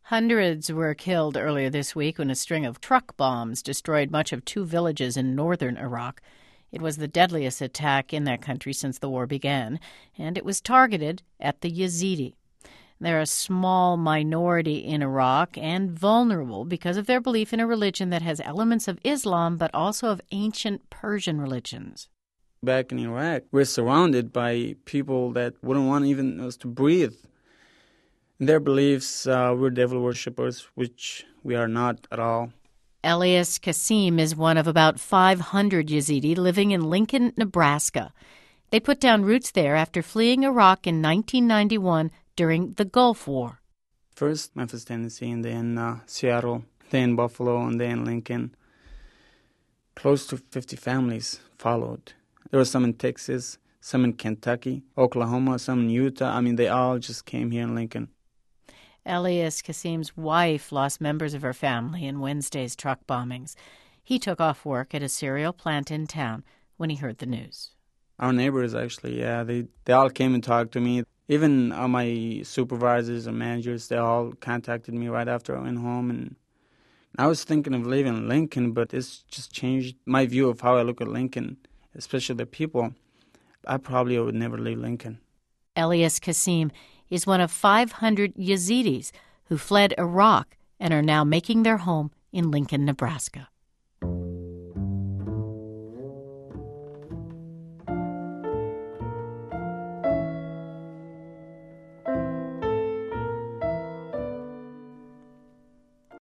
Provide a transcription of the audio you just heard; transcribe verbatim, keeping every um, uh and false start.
Hundreds were killed earlier this week when a string of truck bombs destroyed much of two villages in northern Iraq. It was the deadliest attack in that country since the war began, and it was targeted at the Yazidi. They're a small minority in Iraq and vulnerable because of their belief in a religion that has elements of Islam but also of ancient Persian religions. Back in Iraq, we're surrounded by people that wouldn't want even us to breathe. In their beliefs, uh, we're devil worshippers, which we are not at all. Elias Kasim is one of about five hundred Yazidi living in Lincoln, Nebraska. They put down roots there after fleeing Iraq in nineteen ninety-one during the Gulf War. First, Memphis, Tennessee, and then uh, Seattle, then Buffalo, and then Lincoln. Close to fifty families followed. There were some in Texas, some in Kentucky, Oklahoma, some in Utah. I mean, they all just came here in Lincoln. Elias Kasim's wife lost members of her family in Wednesday's truck bombings. He took off work at a cereal plant in town when he heard the news. Our neighbors, actually, yeah, they, they all came and talked to me. Even uh, my supervisors and managers, they all contacted me right after I went home. And I was thinking of leaving Lincoln, but this just changed my view of how I look at Lincoln, especially the people. I probably would never leave Lincoln. Elias Kasim is one of five hundred Yazidis who fled Iraq and are now making their home in Lincoln, Nebraska.